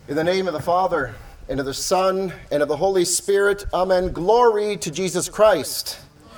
In the name of the Father, and of the Son, and of the Holy Spirit, amen. Glory to Jesus Christ.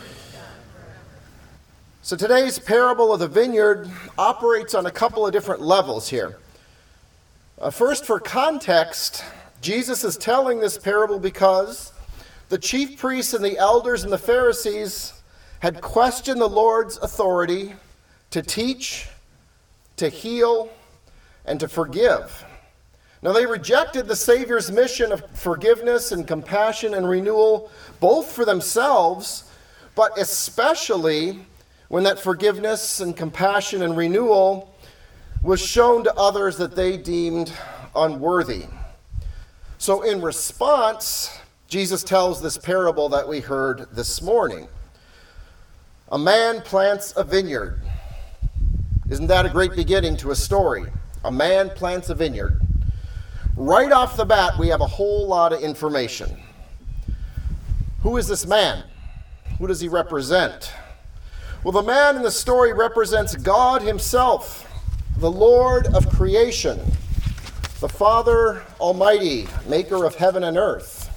So today's parable of the vineyard operates on a couple of different levels here. First, for context, Jesus is telling this parable because the chief priests and the elders and the Pharisees had questioned the Lord's authority to teach, to heal, and to forgive. Now, they rejected the Savior's mission of forgiveness and compassion and renewal, both for themselves, but especially when that forgiveness and compassion and renewal was shown to others that they deemed unworthy. So in response, Jesus tells this parable that we heard this morning. A man plants a vineyard. Isn't that a great beginning to a story? A man plants a vineyard. Right off the bat, we have a whole lot of information. Who is this man? Who does he represent? Well, the man in the story represents God himself, the Lord of creation, the Father Almighty, maker of heaven and earth.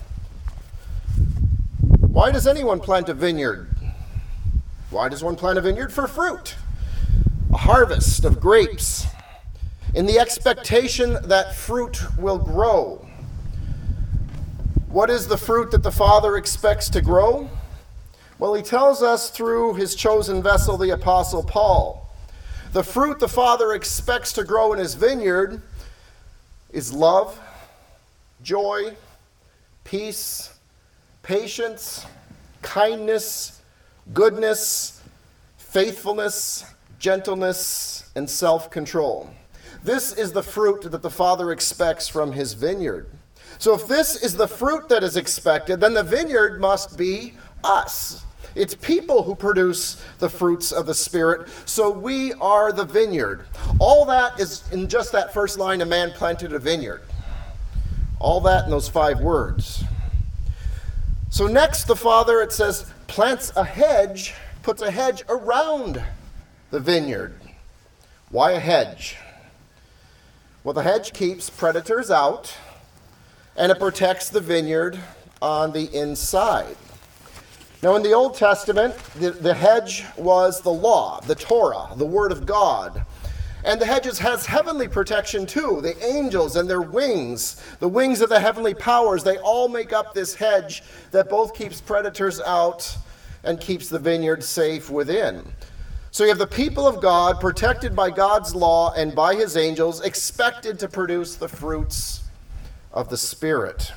Why does anyone plant a vineyard? Why does one plant a vineyard? For fruit, a harvest of grapes, in the expectation that fruit will grow. What is the fruit that the Father expects to grow? Well, he tells us through his chosen vessel, the Apostle Paul. The fruit the Father expects to grow in his vineyard is love, joy, peace, patience, kindness, goodness, faithfulness, gentleness, and self-control. This is the fruit that the Father expects from his vineyard. So if this is the fruit that is expected, then the vineyard must be us. It's people who produce the fruits of the Spirit, so we are the vineyard. All that is in just that first line, a man planted a vineyard. All that in those 5 words. So next, the Father, it says, plants a hedge, puts a hedge around the vineyard. Why a hedge? Well, the hedge keeps predators out, and it protects the vineyard on the inside. Now, in the Old Testament, the hedge was the law, the Torah, the Word of God. And the hedges has heavenly protection too. The angels and their wings, the wings of the heavenly powers, they all make up this hedge that both keeps predators out and keeps the vineyard safe within. So you have the people of God protected by God's law and by his angels, expected to produce the fruits of the Spirit.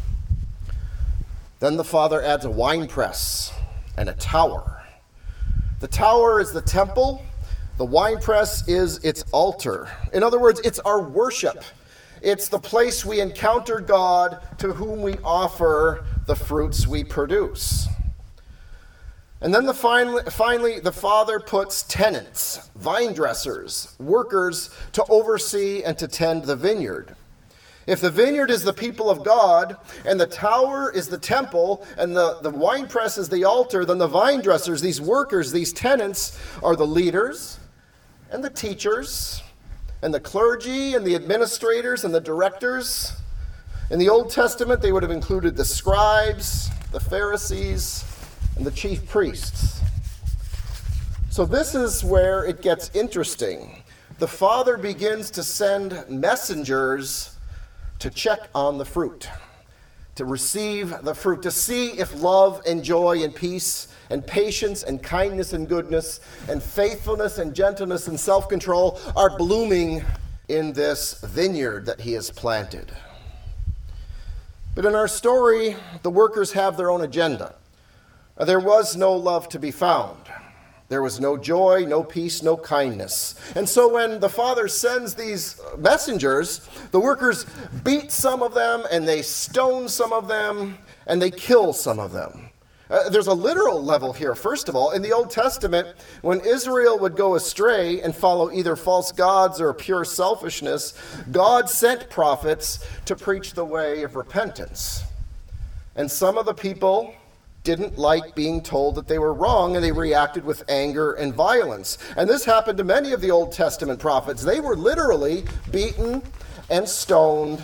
Then the Father adds a winepress and a tower. The tower is the temple. The winepress is its altar. In other words, it's our worship. It's the place we encounter God, to whom we offer the fruits we produce. And then finally, the Father puts tenants, vine dressers, workers to oversee and to tend the vineyard. If the vineyard is the people of God, and the tower is the temple, and the winepress is the altar, then the vine dressers, these workers, these tenants, are the leaders, and the teachers, and the clergy, and the administrators, and the directors. In the Old Testament, they would have included the scribes, the Pharisees, and the chief priests. So this is where it gets interesting. The Father begins to send messengers to check on the fruit, to receive the fruit, to see if love and joy and peace and patience and kindness and goodness and faithfulness and gentleness and self-control are blooming in this vineyard that he has planted. But in our story, the workers have their own agenda. There was no love to be found. There was no joy, no peace, no kindness. And so when the Father sends these messengers, the workers beat some of them, and they stone some of them, and they kill some of them. There's a literal level here, first of all. In the Old Testament, when Israel would go astray and follow either false gods or pure selfishness, God sent prophets to preach the way of repentance. And some of the people didn't like being told that they were wrong, and they reacted with anger and violence. And this happened to many of the Old Testament prophets. They were literally beaten and stoned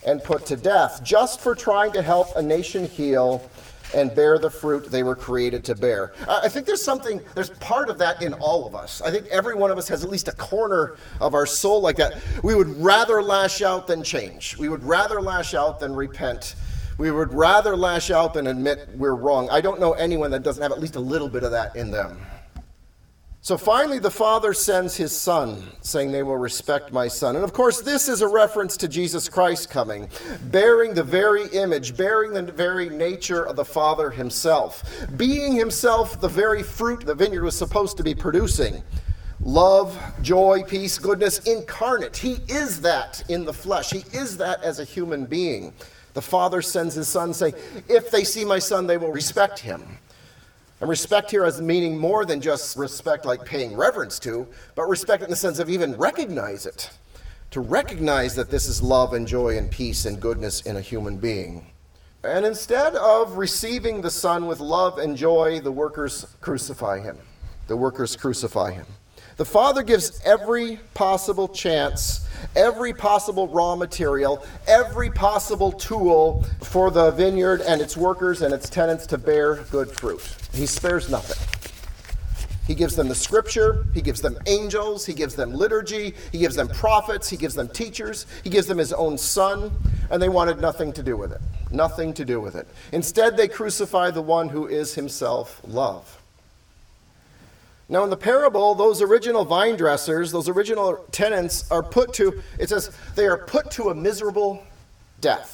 and put to death, just for trying to help a nation heal and bear the fruit they were created to bear. I think there's part of that in all of us. I think every one of us has at least a corner of our soul like that. We would rather lash out than change. We would rather lash out than repent. We would rather lash out than admit we're wrong. I don't know anyone that doesn't have at least a little bit of that in them. So finally, the Father sends his Son, saying they will respect my Son. And of course, this is a reference to Jesus Christ coming, bearing the very image, bearing the very nature of the Father himself, being himself the very fruit the vineyard was supposed to be producing. Love, joy, peace, goodness, incarnate. He is that in the flesh. He is that as a human being. The Father sends his Son, saying, if they see my Son, they will respect him. And respect here as meaning more than just respect like paying reverence to, but respect in the sense of even recognize it. To recognize that this is love and joy and peace and goodness in a human being. And instead of receiving the Son with love and joy, the workers crucify him. The workers crucify him. The Father gives every possible chance, every possible raw material, every possible tool for the vineyard and its workers and its tenants to bear good fruit. He spares nothing. He gives them the scripture, he gives them angels, he gives them liturgy, he gives them prophets, he gives them teachers, he gives them his own Son, and they wanted nothing to do with it. Nothing to do with it. Instead, they crucify the one who is himself love. Now in the parable, those original vine dressers, those original tenants are they are put to a miserable death.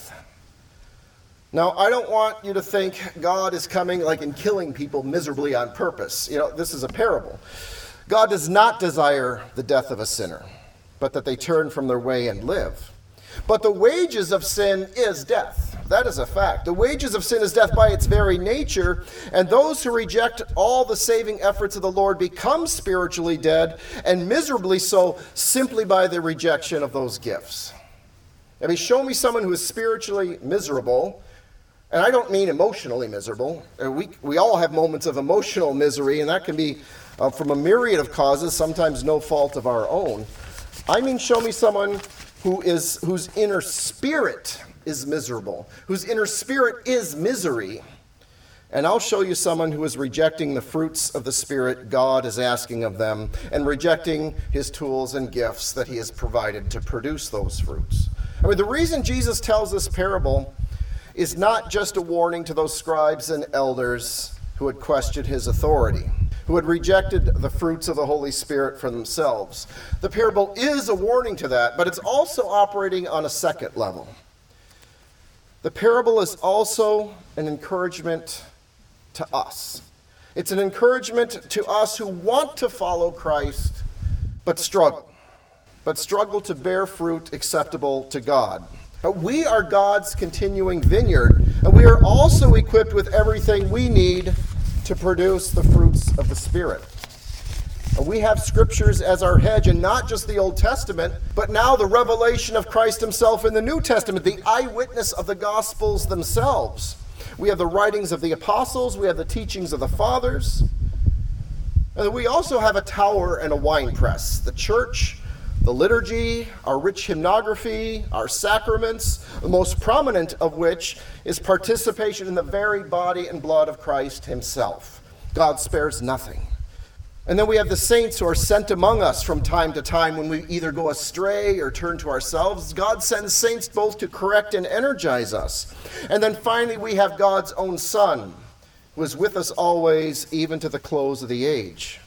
Now, I don't want you to think God is coming and killing people miserably on purpose. This is a parable. God does not desire the death of a sinner, but that they turn from their way and live. But the wages of sin is death. That is a fact. The wages of sin is death by its very nature, and those who reject all the saving efforts of the Lord become spiritually dead, and miserably so, simply by the rejection of those gifts. Show me someone who is spiritually miserable, and I don't mean emotionally miserable. We all have moments of emotional misery, and that can be from a myriad of causes, sometimes no fault of our own. I mean, show me someone whose inner spirit is miserable, whose inner spirit is misery. And I'll show you someone who is rejecting the fruits of the Spirit God is asking of them, and rejecting his tools and gifts that he has provided to produce those fruits. The reason Jesus tells this parable is not just a warning to those scribes and elders who had questioned his authority, who had rejected the fruits of the Holy Spirit for themselves. The parable is a warning to that, but it's also operating on a second level. The parable is also an encouragement to us. It's an encouragement to us who want to follow Christ, but struggle to bear fruit acceptable to God. We are God's continuing vineyard, and we are also equipped with everything we need to produce the fruits of the Spirit. We have scriptures as our hedge, and not just the Old Testament, but now the revelation of Christ himself in the New Testament, the eyewitness of the Gospels themselves. We have the writings of the apostles, we have the teachings of the fathers, and we also have a tower and a winepress, the church, the liturgy, our rich hymnography, our sacraments, the most prominent of which is participation in the very body and blood of Christ himself. God spares nothing. And then we have the saints who are sent among us from time to time when we either go astray or turn to ourselves. God sends saints both to correct and energize us. And then finally we have God's own Son, who is with us always, even to the close of the age.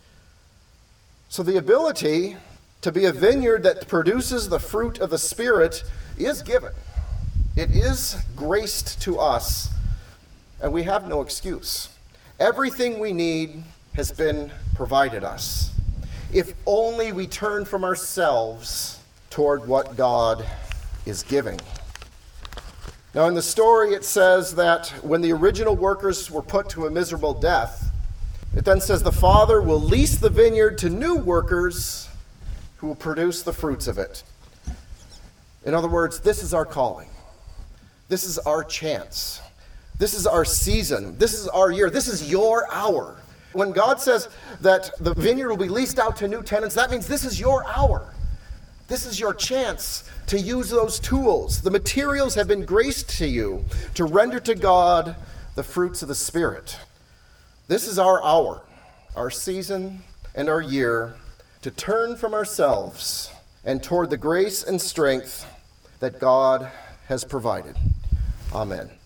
So the ability to be a vineyard that produces the fruit of the Spirit is given. It is graced to us, and we have no excuse. Everything we need has been provided us, if only we turn from ourselves toward what God is giving. Now in the story it says that when the original workers were put to a miserable death, it then says the Father will lease the vineyard to new workers who will produce the fruits of it. In other words, this is our calling. This is our chance. This is our season. This is our year. This is your hour. When God says that the vineyard will be leased out to new tenants, that means this is your hour. This is your chance to use those tools. The materials have been graced to you to render to God the fruits of the Spirit. This is our hour, our season, and our year to turn from ourselves and toward the grace and strength that God has provided. Amen.